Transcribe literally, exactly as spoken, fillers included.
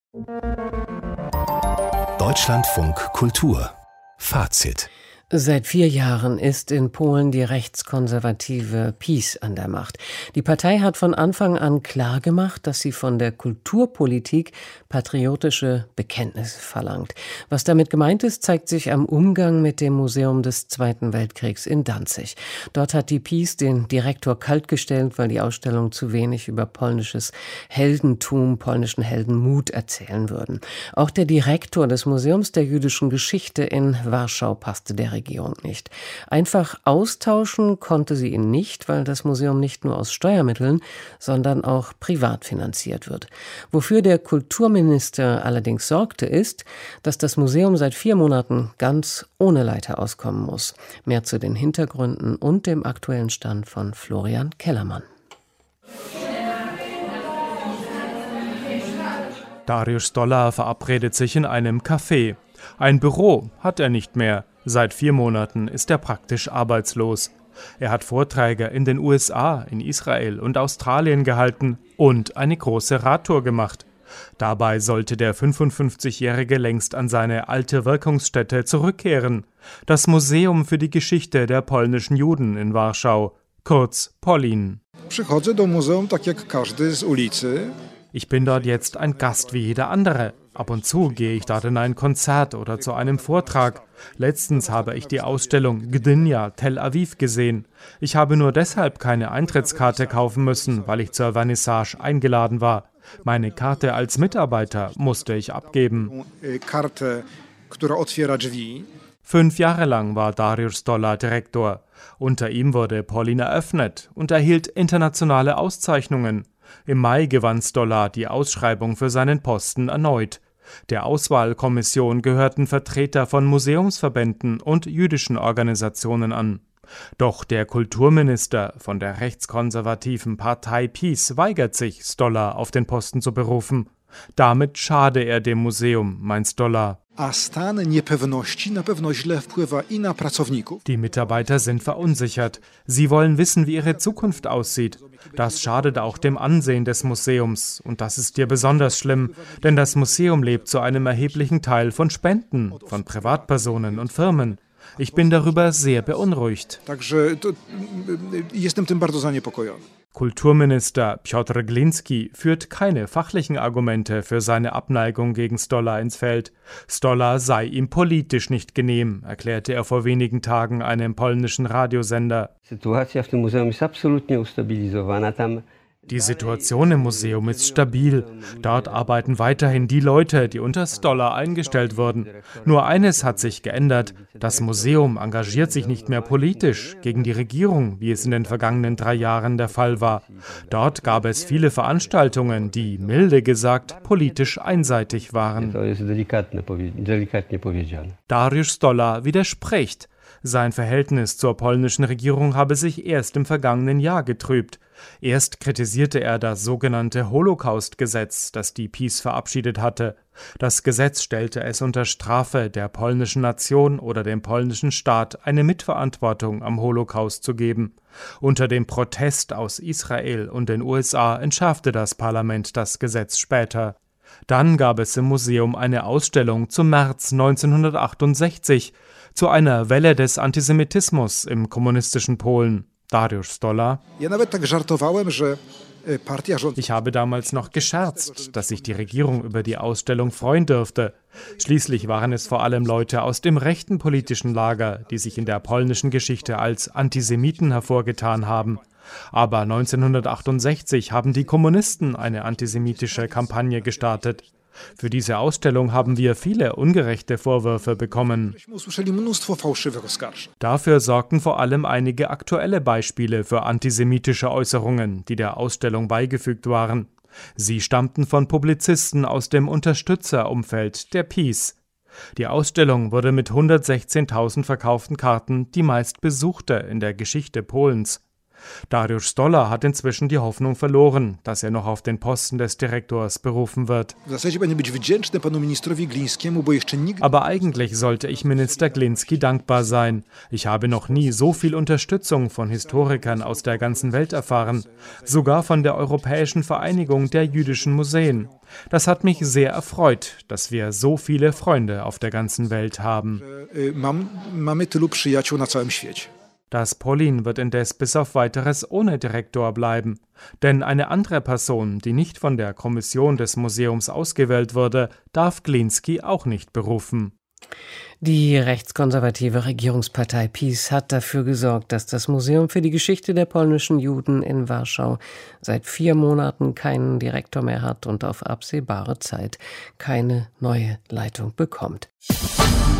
Deutschlandfunk Kultur Fazit. Seit vier Jahren ist in Polen die rechtskonservative PiS an der Macht. Die Partei hat von Anfang an klargemacht, dass sie von der Kulturpolitik patriotische Bekenntnisse verlangt. Was damit gemeint ist, zeigt sich am Umgang mit dem Museum des Zweiten Weltkriegs in Danzig. Dort hat die PiS den Direktor kaltgestellt, weil die Ausstellung zu wenig über polnisches Heldentum, polnischen Heldenmut erzählen würden. Auch der Direktor des Museums der jüdischen Geschichte in Warschau passte der Regierung nicht. Einfach austauschen konnte sie ihn nicht, weil das Museum nicht nur aus Steuermitteln, sondern auch privat finanziert wird. Wofür der Kulturminister allerdings sorgte, ist, dass das Museum seit vier Monaten ganz ohne Leiter auskommen muss. Mehr zu den Hintergründen und dem aktuellen Stand von Florian Kellermann. Dariusz Stolar verabredet sich in einem Café. Ein Büro hat er nicht mehr. Seit vier Monaten ist er praktisch arbeitslos. Er hat Vorträge in den U S A, in Israel und Australien gehalten und eine große Radtour gemacht. Dabei sollte der fünfundfünfzigjährige längst an seine alte Wirkungsstätte zurückkehren. Das Museum für die Geschichte der polnischen Juden in Warschau, kurz Polin. Przychodzę do muzeum tak jak każdy z ulicy. Ich bin dort jetzt ein Gast wie jeder andere. Ab und zu gehe ich dort in ein Konzert oder zu einem Vortrag. Letztens habe ich die Ausstellung Gdynia, Tel Aviv gesehen. Ich habe nur deshalb keine Eintrittskarte kaufen müssen, weil ich zur Vernissage eingeladen war. Meine Karte als Mitarbeiter musste ich abgeben. Karte, która otwiera drzwi. Fünf Jahre lang war Dariusz Stolar Direktor. Unter ihm wurde Polin eröffnet und erhielt internationale Auszeichnungen. Im Mai gewann Stolar die Ausschreibung für seinen Posten erneut. Der Auswahlkommission gehörten Vertreter von Museumsverbänden und jüdischen Organisationen an. Doch der Kulturminister von der rechtskonservativen Partei PiS weigert sich, Stolar auf den Posten zu berufen. Damit schade er dem Museum, meint Stolar. Die Mitarbeiter sind verunsichert. Sie wollen wissen, wie ihre Zukunft aussieht. Das schadet auch dem Ansehen des Museums. Und das ist hier besonders schlimm, denn das Museum lebt zu einem erheblichen Teil von Spenden, von Privatpersonen und Firmen. Ich bin darüber sehr beunruhigt. Kulturminister Piotr Glinski führt keine fachlichen Argumente für seine Abneigung gegen Stolar ins Feld. Stolar sei ihm politisch nicht genehm, erklärte er vor wenigen Tagen einem polnischen Radiosender. Die Situation im Museum ist stabil. Dort arbeiten weiterhin die Leute, die unter Stolar eingestellt wurden. Nur eines hat sich geändert. Das Museum engagiert sich nicht mehr politisch gegen die Regierung, wie es in den vergangenen drei Jahren der Fall war. Dort gab es viele Veranstaltungen, die, milde gesagt, politisch einseitig waren. Dariusz Stolar widerspricht. Sein Verhältnis zur polnischen Regierung habe sich erst im vergangenen Jahr getrübt. Erst kritisierte er das sogenannte Holocaust-Gesetz, das die PiS verabschiedet hatte. Das Gesetz stellte es unter Strafe, der polnischen Nation oder dem polnischen Staat eine Mitverantwortung am Holocaust zu geben. Unter dem Protest aus Israel und den U S A entschärfte das Parlament das Gesetz später. Dann gab es im Museum eine Ausstellung zum März neunzehnhundertachtundsechzig, zu einer Welle des Antisemitismus im kommunistischen Polen. Dariusz Stolar. Ich habe damals noch gescherzt, dass sich die Regierung über die Ausstellung freuen dürfte. Schließlich waren es vor allem Leute aus dem rechten politischen Lager, die sich in der polnischen Geschichte als Antisemiten hervorgetan haben. Aber neunzehnhundertachtundsechzig haben die Kommunisten eine antisemitische Kampagne gestartet. Für diese Ausstellung haben wir viele ungerechte Vorwürfe bekommen. Dafür sorgten vor allem einige aktuelle Beispiele für antisemitische Äußerungen, die der Ausstellung beigefügt waren. Sie stammten von Publizisten aus dem Unterstützerumfeld der PiS. Die Ausstellung wurde mit hundertsechzehntausend verkauften Karten die meistbesuchte in der Geschichte Polens. Dariusz Stolla hat inzwischen die Hoffnung verloren, dass er noch auf den Posten des Direktors berufen wird. Aber eigentlich sollte ich Minister Glinski dankbar sein. Ich habe noch nie so viel Unterstützung von Historikern aus der ganzen Welt erfahren, sogar von der Europäischen Vereinigung der jüdischen Museen. Das hat mich sehr erfreut, dass wir so viele Freunde auf der ganzen Welt haben. Das Polin wird indes bis auf Weiteres ohne Direktor bleiben. Denn eine andere Person, die nicht von der Kommission des Museums ausgewählt wurde, darf Glinski auch nicht berufen. Die rechtskonservative Regierungspartei PiS hat dafür gesorgt, dass das Museum für die Geschichte der polnischen Juden in Warschau seit vier Monaten keinen Direktor mehr hat und auf absehbare Zeit keine neue Leitung bekommt.